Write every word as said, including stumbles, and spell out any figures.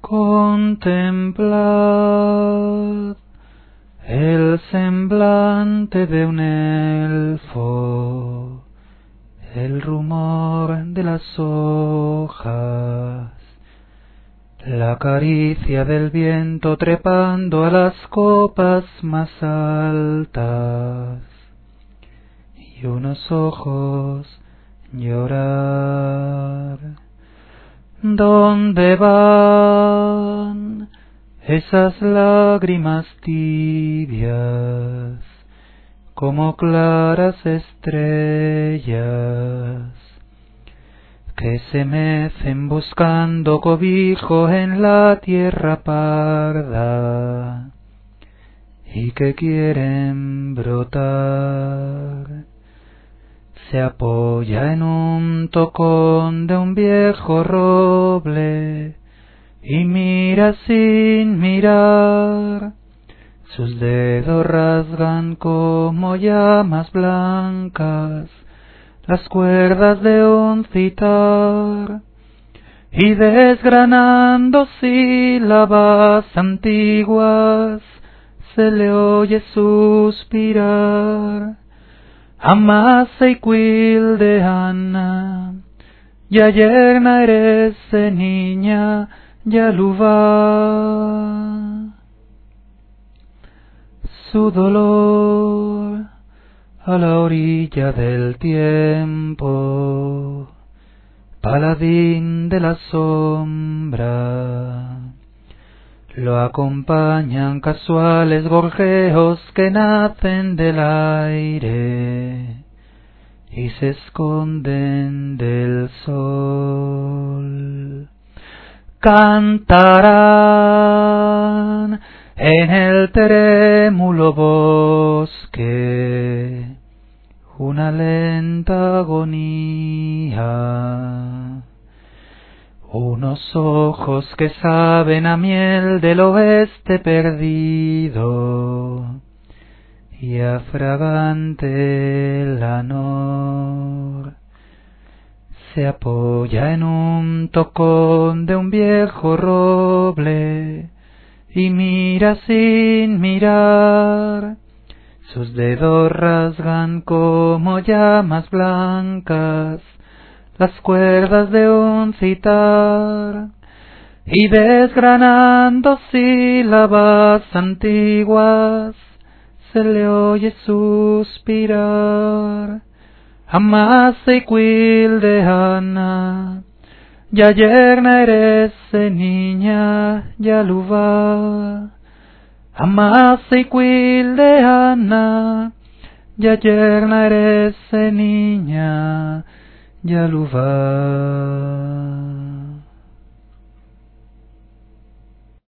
Contemplad el semblante de un elfo, el rumor de las hojas, la caricia del viento trepando a las copas más altas, y unos ojos llorar. ¿Dónde van esas lágrimas tibias como claras estrellas que se mecen buscando cobijo en la tierra parda y que quieren brotar? Se apoya en un tocón de un viejo roble y mira sin mirar. Sus dedos rasgan como llamas blancas las cuerdas de un citar, y desgranando sílabas antiguas se le oye suspirar. Amasa y quil de Ana, ya yerna eres niña, ya luva. Su dolor a la orilla del tiempo, paladín de la sombra, lo acompañan casuales gorjeos que nacen del aire y se esconden del sol. Cantarán en el trémulo bosque una lenta agonía. Unos ojos que saben a miel del oeste perdido y a fragante lanor. Se apoya en un tocón de un viejo roble y mira sin mirar. Sus dedos rasgan como llamas blancas las cuerdas de un citar, y desgranando sílabas antiguas se le oye suspirar. Amasa y quil de Ana, ya yerna eres niña, ya luva. Amasa y quil de Ana, ya yerna eres niña, ya luva.